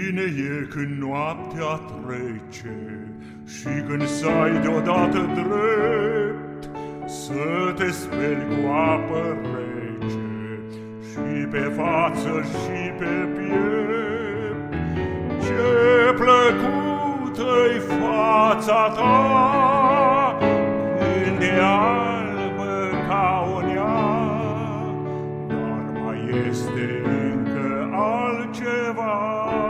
Bine e când noaptea trece și când s-ai deodată drept să te speli cu apă rece și pe față și pe piept. Ce plăcută-i fața ta când e albă ca o nea, dar mai este încă altceva.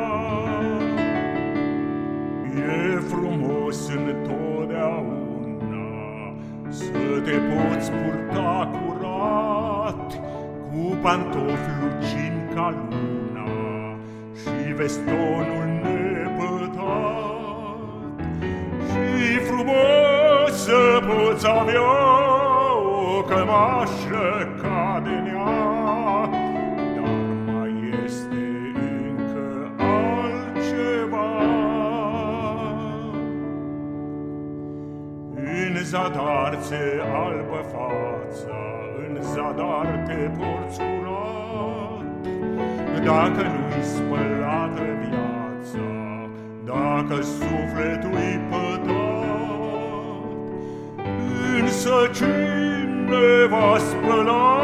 E frumos întotdeauna să te poți purta curat, cu pantofi lucind ca luna și vestonul nepătat. Și frumos să poți avea o cămașă ca de nea, dar mai este încă altceva. În zadar ți-e albă fața, în zadar te porți curat, dacă nu-i spălată viața, dacă sufletul-i pătat. Însă cine va spăla